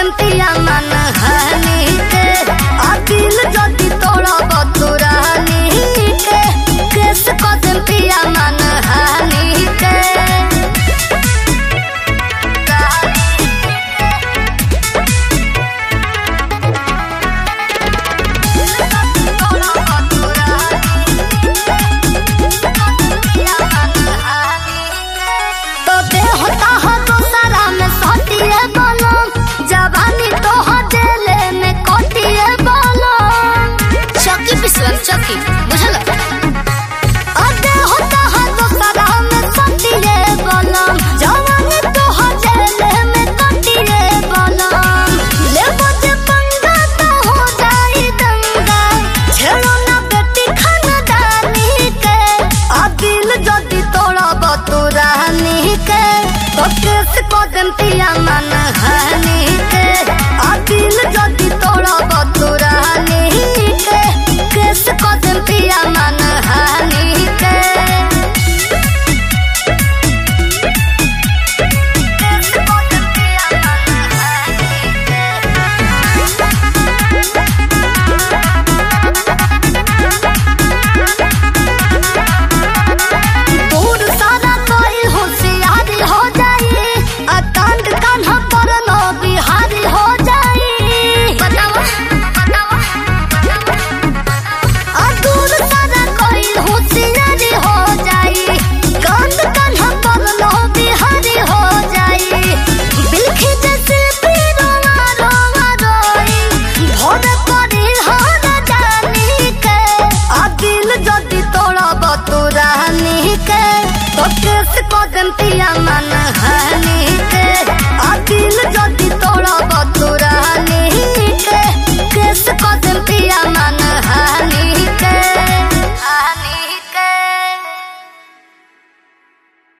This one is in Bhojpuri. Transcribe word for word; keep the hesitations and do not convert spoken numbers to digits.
पिया मन हानि के आ दिल जदी तोड़ब तुरानी के केस कदम पिया मन हानि के चौकी बुझल अदे होता है तो सारा में सटिए बलम जवानी तो हजेले में कटिए बलम ले बजे पंगा तो हो जाई दंगा छेड़ो ना बेटी खानदानी के आ दिल जदी तोड़ब तुरानी के तो केस कदम पिया मन हानि के आ दिल जदी तोड़ब तुरानी के केस कदम पिया मन हानि के केस कदम पिया मन हानि के दूर सारा कोई होशियारी हो जाई अकांड कान्हा पर नो बिहारी हो जाई बतावा बतावा दूर सारा कोई होशियारी हो जाई कांड कान्हा पर नो बिहारी हो जाई बिलखी जैसे पीरोवा रोवा रोई भोर करी हार जानी के आ दिल जदी तोड़ब तुरानी के तो केस कदम पिया मन